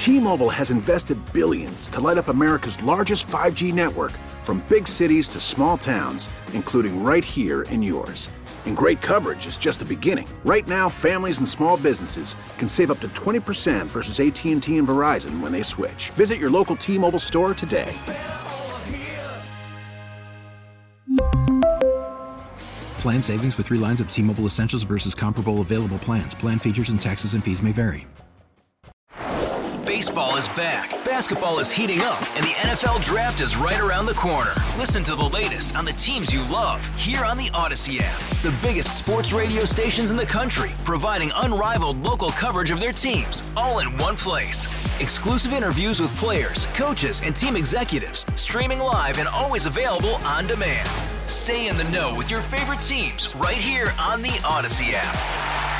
T-Mobile has invested billions to light up America's largest 5G network, from big cities to small towns, including right here in yours. And great coverage is just the beginning. Right now, families and small businesses can save up to 20% versus AT&T and Verizon when they switch. Visit your local T-Mobile store today. Plan savings with 3 lines of T-Mobile Essentials versus comparable available plans. Plan features and taxes and fees may vary. Baseball is back, basketball is heating up, and the NFL Draft is right around the corner. Listen to the latest on the teams you love here on the Odyssey app. The biggest sports radio stations in the country, providing unrivaled local coverage of their teams, all in one place. Exclusive interviews with players, coaches, and team executives, streaming live and always available on demand. Stay in the know with your favorite teams right here on the Odyssey app.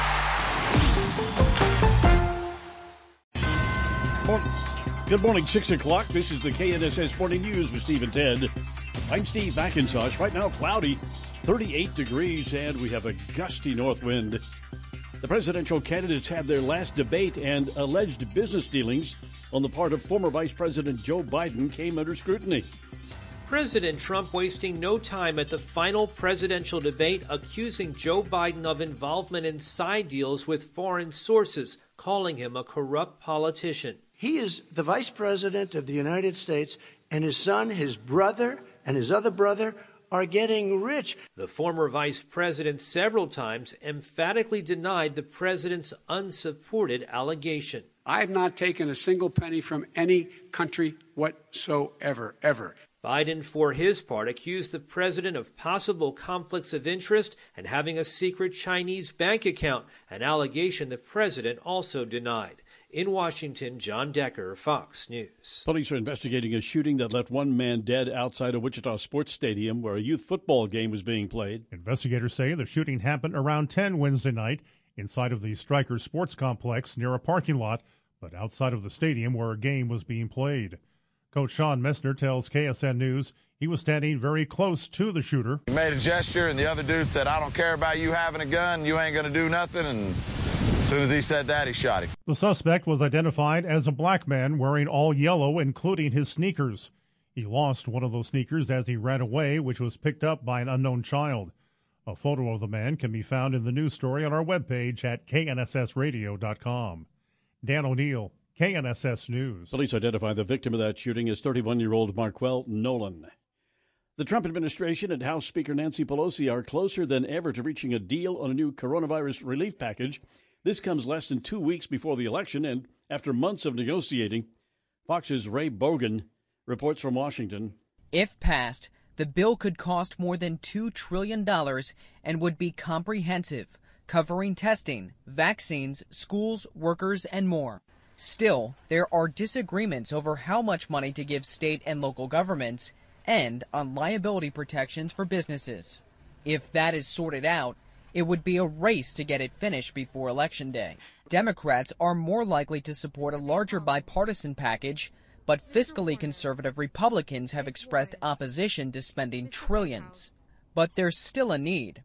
Good morning, 6 o'clock. This is the KNSS Morning News with Steve and Ted. I'm Steve McIntosh. Right now, cloudy, 38 degrees, and we have a gusty north wind. The presidential candidates had their last debate, and alleged business dealings on the part of former Vice President Joe Biden came under scrutiny. President Trump wasting no time at the final presidential debate, accusing Joe Biden of involvement in side deals with foreign sources, calling him a corrupt politician. He is the vice president of the United States, and his son, his brother, and his other brother are getting rich. The former vice president several times emphatically denied the president's unsupported allegation. I have not taken a single penny from any country whatsoever, ever. Biden, for his part, accused the president of possible conflicts of interest and having a secret Chinese bank account, an allegation the president also denied. In Washington, John Decker, Fox News. Police are investigating a shooting that left one man dead outside a Wichita sports stadium where a youth football game was being played. Investigators say the shooting happened around 10 Wednesday night inside of the Stryker Sports Complex near a parking lot, but outside of the stadium where a game was being played. Coach Sean Messner tells KSN News he was standing very close to the shooter. He made a gesture, and the other dude said, "I don't care about you having a gun. You ain't going to do nothing." And as soon as he said that, he shot him. The suspect was identified as a black man wearing all yellow, including his sneakers. He lost one of those sneakers as he ran away, which was picked up by an unknown child. A photo of the man can be found in the news story on our webpage at knssradio.com. Dan O'Neill, KNSS News. Police identify the victim of that shooting as 31-year-old Marquel Nolan. The Trump administration and House Speaker Nancy Pelosi are closer than ever to reaching a deal on a new coronavirus relief package. This comes less than 2 weeks before the election and after months of negotiating. Fox's Ray Bogan reports from Washington. If passed, the bill could cost more than $2 trillion and would be comprehensive, covering testing, vaccines, schools, workers, and more. Still, there are disagreements over how much money to give state and local governments and on liability protections for businesses. If that is sorted out, it would be a race to get it finished before Election Day. Democrats are more likely to support a larger bipartisan package, but fiscally conservative Republicans have expressed opposition to spending trillions. But there's still a need.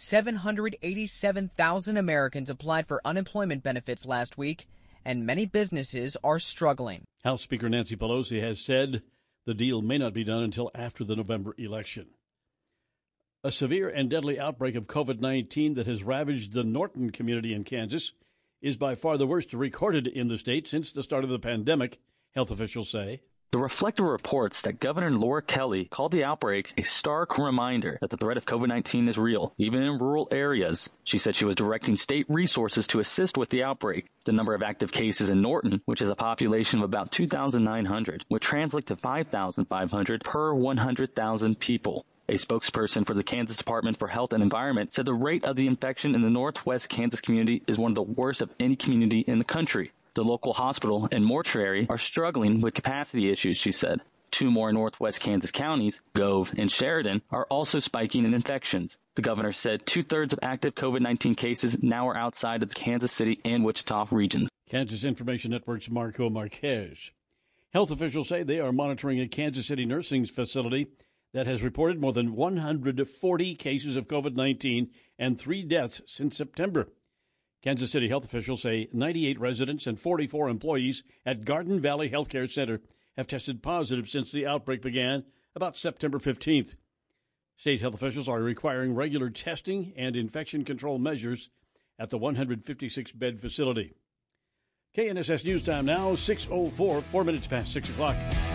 787,000 Americans applied for unemployment benefits last week, and many businesses are struggling. House Speaker Nancy Pelosi has said the deal may not be done until after the November election. A severe and deadly outbreak of COVID-19 that has ravaged the Norton community in Kansas is by far the worst recorded in the state since the start of the pandemic, health officials say. The Reflector reports that Governor Laura Kelly called the outbreak a stark reminder that the threat of COVID-19 is real, even in rural areas. She said she was directing state resources to assist with the outbreak. The number of active cases in Norton, which has a population of about 2,900, would translate to 5,500 per 100,000 people. A spokesperson for the Kansas Department for Health and Environment said the rate of the infection in the Northwest Kansas community is one of the worst of any community in the country. The local hospital and mortuary are struggling with capacity issues, she said. 2 more Northwest Kansas counties, Gove and Sheridan, are also spiking in infections. The governor said 2/3 of active COVID-19 cases now are outside of the Kansas City and Wichita regions. Kansas Information Network's Marco Marquez. Health officials say they are monitoring a Kansas City nursing facility that has reported more than 140 cases of COVID-19 and 3 deaths since September. Kansas City health officials say 98 residents and 44 employees at Garden Valley Healthcare Center have tested positive since the outbreak began about September 15th. State health officials are requiring regular testing and infection control measures at the 156-bed facility. KNSS News Time now, 6:04, 4 minutes past 6 o'clock.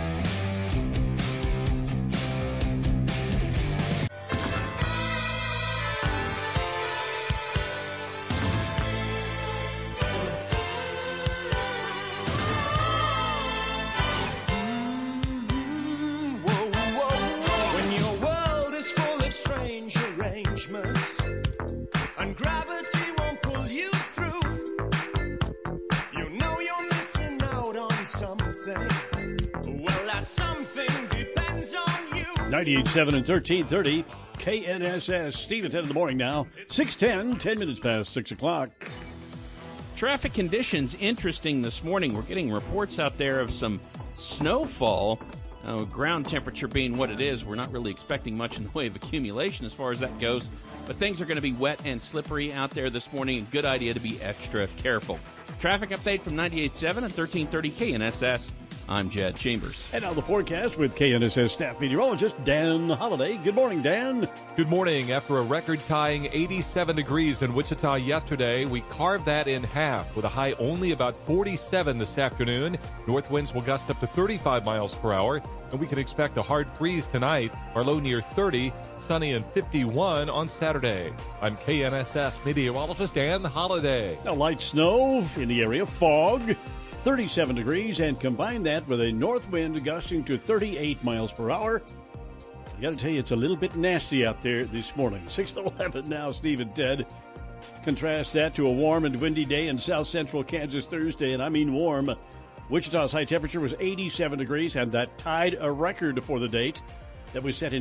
Depends on you. 98.7 and 1330 KNSS. Steve at 10 in the morning now. 6:10, 10 minutes past 6 o'clock. Traffic conditions interesting this morning. We're getting reports out there of some snowfall. Ground temperature being what it is, we're not really expecting much in the way of accumulation as far as that goes. But things are going to be wet and slippery out there this morning. And good idea to be extra careful. Traffic update from 98.7 and 1330 KNSS. I'm Jed Chambers. And now the forecast with KNSS staff meteorologist Dan Holliday. Good morning, Dan. Good morning. After a record-tying 87 degrees in Wichita yesterday, we carved that in half with a high only about 47 this afternoon. North winds will gust up to 35 miles per hour, and we can expect a hard freeze tonight. Our low near 30, sunny and 51 on Saturday. I'm KNSS meteorologist Dan Holliday. Now light snow in the area, fog. 37 degrees, and combine that with a north wind gusting to 38 miles per hour. I got to tell you, it's a little bit nasty out there this morning. 6:11 now, Steve and Ted. Contrast that to a warm and windy day in south central Kansas Thursday, and I mean warm. Wichita's high temperature was 87 degrees, and that tied a record for the date that was set in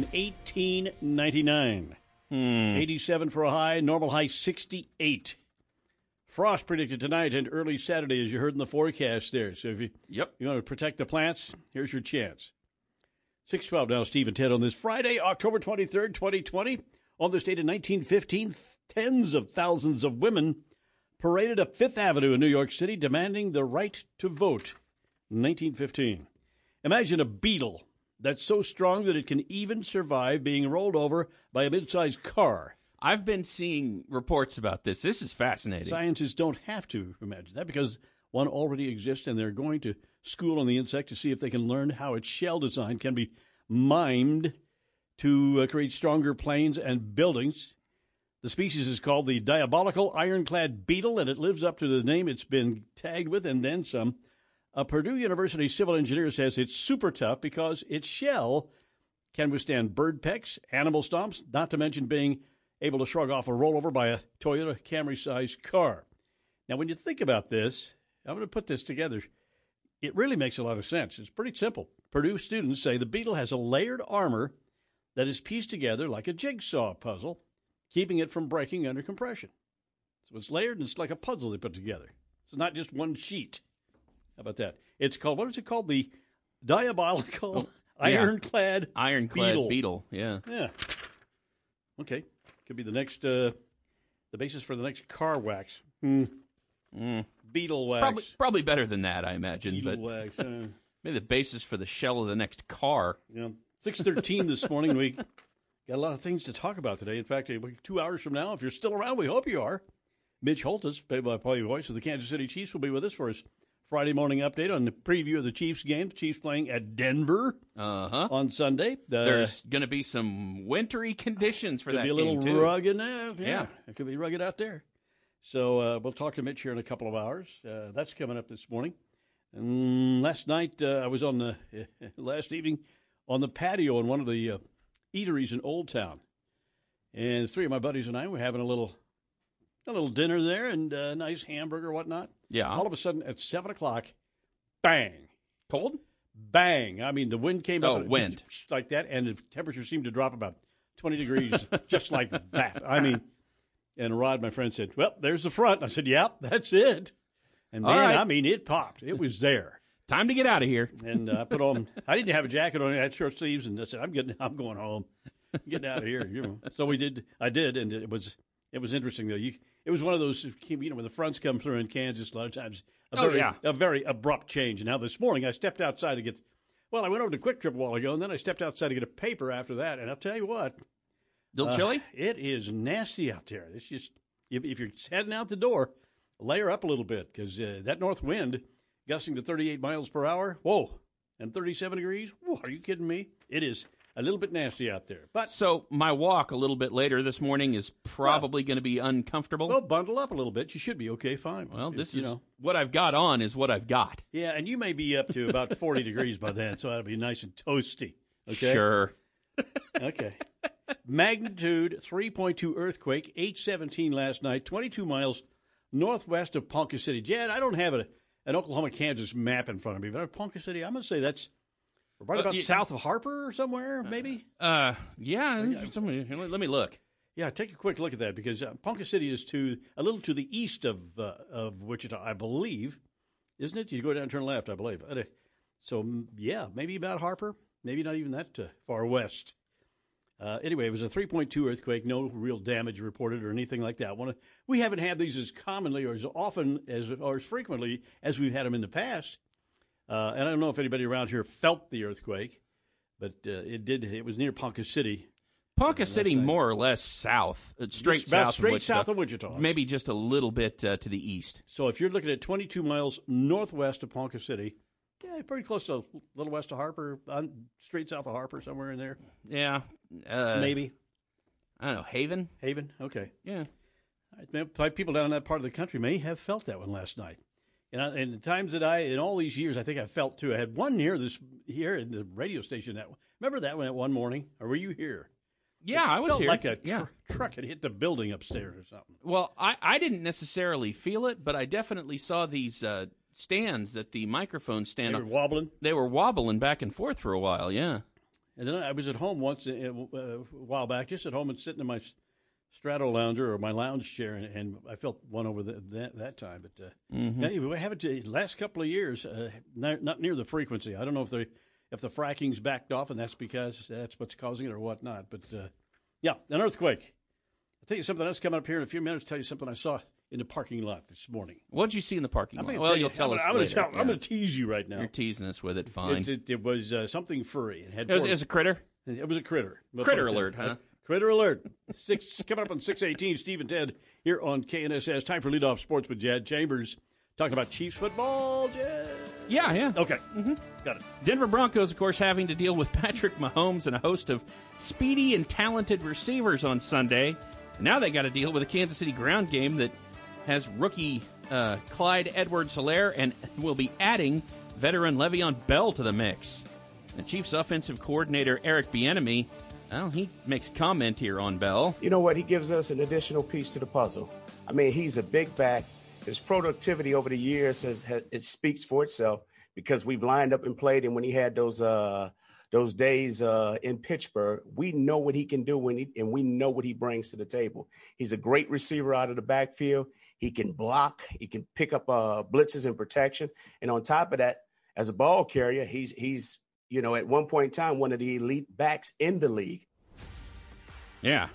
1899. 87 for a high, normal high 68. Frost predicted tonight and early Saturday, as you heard in the forecast there. So if you want to protect the plants, here's your chance. 6:12 now, Steve and Ted on this Friday, October 23rd, 2020. On this date in 1915, tens of thousands of women paraded up Fifth Avenue in New York City demanding the right to vote. 1915. Imagine a beetle that's so strong that it can even survive being rolled over by a mid-sized car. I've been seeing reports about this. This is fascinating. Scientists don't have to imagine that because one already exists, and they're going to school on the insect to see if they can learn how its shell design can be mimed to create stronger planes and buildings. The species is called the diabolical ironclad beetle, and it lives up to the name it's been tagged with and then some. A Purdue University civil engineer says it's super tough because its shell can withstand bird pecks, animal stomps, not to mention being able to shrug off a rollover by a Toyota Camry-sized car. Now, when you think about this, I'm going to put this together. It really makes a lot of sense. It's pretty simple. Purdue students say the beetle has a layered armor that is pieced together like a jigsaw puzzle, keeping it from breaking under compression. So it's layered, and it's like a puzzle they put together. It's not just one sheet. How about that? It's called, what is it called? The diabolical ironclad beetle. Yeah. Okay. Could be the next, the basis for the next car wax. Beetle wax. Probably better than that, I imagine. Beetle wax. Maybe the basis for the shell of the next car. Yeah. 6:13 this morning. We got a lot of things to talk about today. In fact, 2 hours from now, if you're still around, we hope you are. Mitch Holtis, play-by-play voice of the Kansas City Chiefs, will be with us for his Friday morning update on the preview of the Chiefs game. The Chiefs playing at Denver on Sunday. There's going to be some wintry conditions for that game, too. Could be a little rugged. Yeah. It could be rugged out there. So we'll talk to Mitch here in a couple of hours. That's coming up this morning. And last night, I was on last evening on the patio in one of the eateries in Old Town. And three of my buddies and I were having a little dinner there and a nice hamburger or whatnot. Yeah. All of a sudden, at 7 o'clock, bang. Cold? Bang. I mean, the wind came up. Oh, wind. Just like that, and the temperature seemed to drop about 20 degrees just like that. I mean, and Rod, my friend, said, well, there's the front. And I said, yep, that's it. And, man, right. I mean, it popped. It was there. Time to get out of here. And I put on, I didn't have a jacket on. I had short sleeves, and I said, I'm going home. I'm getting out of here. So we did. I did, and it was It was interesting, though. It was one of those, when the fronts come through in Kansas, a lot of times a very abrupt change. Now, this morning, I stepped outside to get, I went over to Quick Trip a while ago, and then I stepped outside to get a paper after that, and I'll tell you what. Little chilly? It is nasty out there. It's just, if you're heading out the door, layer up a little bit, because that north wind gusting to 38 miles per hour, and 37 degrees, are you kidding me? It is a little bit nasty out there. But so my walk a little bit later this morning is probably going to be uncomfortable. Well, bundle up a little bit. You should be okay, fine. Well, this is what I've got on is what I've got. Yeah, and you may be up to about 40 degrees by then, so that'll be nice and toasty. Okay? Sure. Okay. Magnitude 3.2 earthquake, 8:17 last night, 22 miles northwest of Ponca City. Jed, I don't have an Oklahoma-Kansas map in front of me, but Ponca City, I'm going to say that's right about south of Harper or somewhere, maybe? Yeah. Let me look. Yeah, take a quick look at that, because Ponca City is a little to the east of Wichita, I believe. Isn't it? You go down and turn left, I believe. So, yeah, maybe about Harper. Maybe not even that far west. Anyway, it was a 3.2 earthquake. No real damage reported or anything like that. We haven't had these as commonly or as often or as frequently as we've had them in the past. And I don't know if anybody around here felt the earthquake, but it did. It was near Ponca City. Ponca City, more or less south, straight south of Wichita. Maybe just a little bit to the east. So if you're looking at 22 miles northwest of Ponca City, yeah, pretty close to a little west of Harper, straight south of Harper, somewhere in there. Yeah. Maybe. I don't know, Haven? Haven, okay. Yeah. People down in that part of the country may have felt that one last night. And the times that in all these years, I think I felt too. I had one here in the radio station. Remember that one morning? Or were you here? Yeah, I was here. Like a truck had hit the building upstairs or something. Well, I didn't necessarily feel it, but I definitely saw these stands that the microphone stand. They were wobbling? They were wobbling back and forth for a while, yeah. And then I was at home once a while back, just at home and sitting in my straddle lounger or my lounge chair, and I felt one over that time. But we haven't the last couple of years, not near the frequency. I don't know if the fracking's backed off, and that's because that's what's causing it or whatnot. But yeah, an earthquake. I'll tell you something else coming up here in a few minutes. Tell you something I saw in the parking lot this morning. What did you see in the parking lot? Well, you'll tell us later. I'm going to tease you right now. You're teasing us with it. Fine. It was something furry. It was a critter? It was a critter. Critter alert, huh? Critter alert. Coming up on 6:18, Steve and Ted here on KNSS. Time for Leadoff Sports with Jed Chambers. Talking about Chiefs football, Jed? Yeah. Okay. Got it. Denver Broncos, of course, having to deal with Patrick Mahomes and a host of speedy and talented receivers on Sunday. Now they got to deal with a Kansas City ground game that has rookie Clyde Edwards-Helaire and will be adding veteran Le'Veon Bell to the mix. The Chiefs' offensive coordinator, Eric Bieniemy, well, he makes a comment here on Bell. You know what? He gives us an additional piece to the puzzle. I mean, he's a big back. His productivity over the years, it speaks for itself because we've lined up and played him when he had those days in Pittsburgh. We know what he can do and we know what he brings to the table. He's a great receiver out of the backfield. He can block. He can pick up blitzes and protection. And on top of that, as a ball carrier, he's at one point in time, one of the elite backs in the league. Yeah.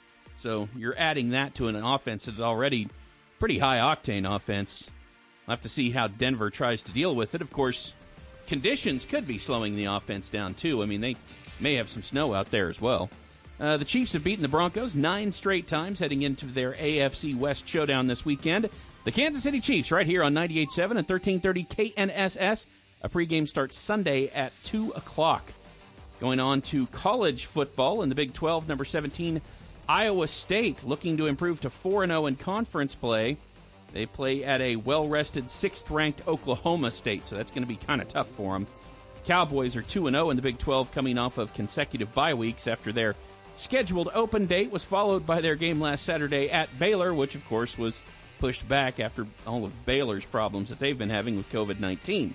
So you're adding that to an offense that's already pretty high-octane offense. We'll have to see how Denver tries to deal with it. Of course, conditions could be slowing the offense down, too. I mean, they may have some snow out there as well. The Chiefs have beaten the Broncos 9 straight times heading into their AFC West showdown this weekend. The Kansas City Chiefs right here on 98.7 and 1330 KNSS. A pregame starts Sunday at 2 o'clock. Going on to college football in the Big 12, number 17, Iowa State looking to improve to 4-0 in conference play. They play at a well-rested 6th-ranked Oklahoma State, so that's going to be kind of tough for them. Cowboys are 2-0 in the Big 12, coming off of consecutive bye weeks after their scheduled open date was followed by their game last Saturday at Baylor, which, of course, was pushed back after all of Baylor's problems that they've been having with COVID-19.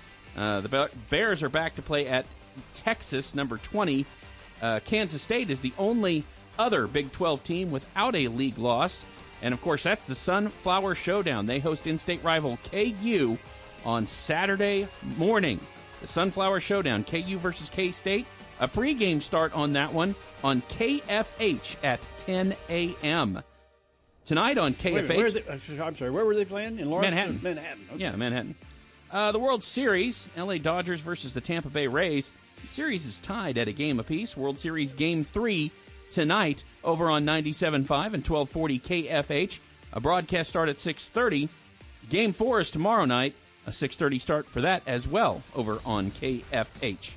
The Bears are back to play at Texas, number 20. Kansas State is the only other Big 12 team without a league loss. And, of course, that's the Sunflower Showdown. They host in-state rival KU on Saturday morning. The Sunflower Showdown, KU versus K-State. A pregame start on that one on KFH at 10 a.m. Tonight on KFH. I'm sorry, where were they playing? In Lawrence? Manhattan. Manhattan. Okay. Yeah, Manhattan. The World Series, LA Dodgers versus the Tampa Bay Rays. The series is tied at a game apiece. World Series Game 3 tonight over on 97.5 and 1240 KFH. A broadcast start at 6:30. Game 4 is tomorrow night. A 6:30 start for that as well over on KFH.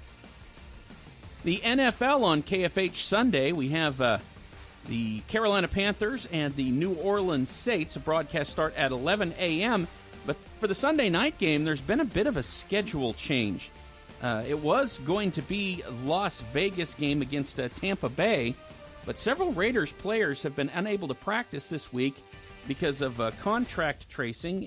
The NFL on KFH Sunday, we have the Carolina Panthers and the New Orleans Saints. A broadcast start at 11 a.m., but for the Sunday night game, there's been a bit of a schedule change. It was going to be Las Vegas game against Tampa Bay, but several Raiders players have been unable to practice this week because of contact tracing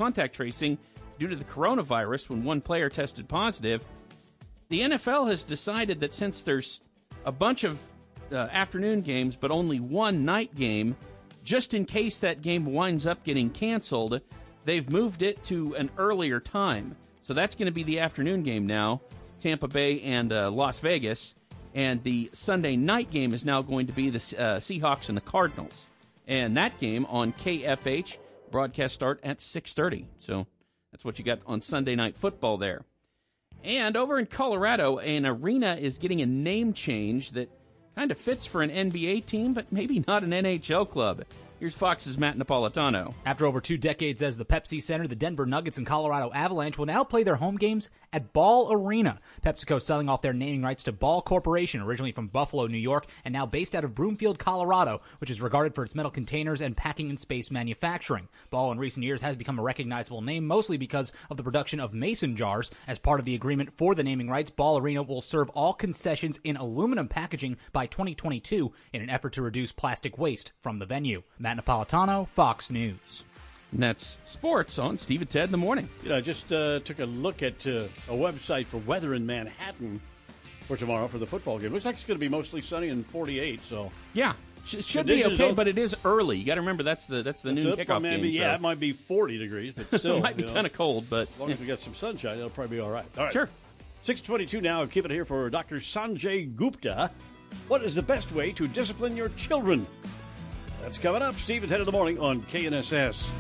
due to the coronavirus when one player tested positive. The NFL has decided that since there's a bunch of afternoon games but only one night game, just in case that game winds up getting canceled, they've moved it to an earlier time. So that's going to be the afternoon game now, Tampa Bay and Las Vegas. And the Sunday night game is now going to be the Seahawks and the Cardinals. And that game on KFH, broadcast start at 6:30. So that's what you got on Sunday Night Football there. And over in Colorado, an arena is getting a name change that kind of fits for an NBA team, but maybe not an NHL club. Here's Fox's Matt Napolitano. After over 2 decades as the Pepsi Center, the Denver Nuggets and Colorado Avalanche will now play their home games at Ball Arena. PepsiCo selling off their naming rights to Ball Corporation, originally from Buffalo, New York, and now based out of Broomfield, Colorado, which is regarded for its metal containers and packing and space manufacturing. Ball in recent years has become a recognizable name, mostly because of the production of mason jars. As part of the agreement for the naming rights, Ball Arena will serve all concessions in aluminum packaging by 2022 in an effort to reduce plastic waste from the venue. Matt Napolitano, Fox News. And that's sports on Steve and Ted in the morning. I just took a look at a website for weather in Manhattan for tomorrow for the football game. Looks like it's going to be mostly sunny and 48. So yeah, should be okay, but it is early. You got to remember that's the noon kickoff game. Yeah, it might be 40 degrees, but still it might be kind of cold. But as long as we got some sunshine, it'll probably be all right. All right, sure. 6:22 now. Keep it here for Dr. Sanjay Gupta. What is the best way to discipline your children? That's coming up. Steve at 10 in the morning on KNSS.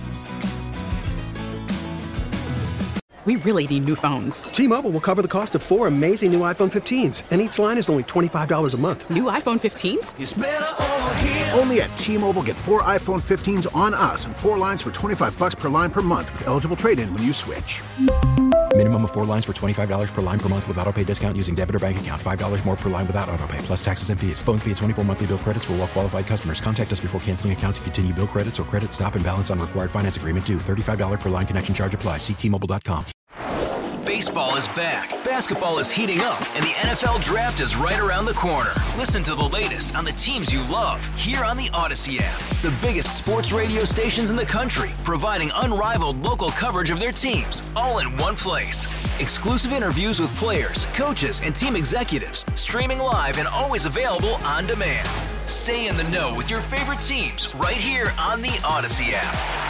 We really need new phones. T-Mobile will cover the cost of 4 amazing new iPhone 15s, and each line is only $25 a month. New iPhone 15s? It's better over here. Only at T-Mobile, get 4 iPhone 15s on us and 4 lines for $25 per line per month with eligible trade-in when you switch. Minimum of 4 lines for $25 per line per month with autopay discount using debit or bank account. $5 more per line without autopay, plus taxes and fees. Phone fee at 24 monthly bill credits for well-qualified customers. Contact us before canceling account to continue bill credits or credit stop and balance on required finance agreement due. $35 per line connection charge applies. See T-Mobile.com. Baseball is back, basketball is heating up, and the NFL Draft is right around the corner. Listen to the latest on the teams you love here on the Odyssey app. The biggest sports radio stations in the country, providing unrivaled local coverage of their teams, all in one place. Exclusive interviews with players, coaches, and team executives, streaming live and always available on demand. Stay in the know with your favorite teams right here on the Odyssey app.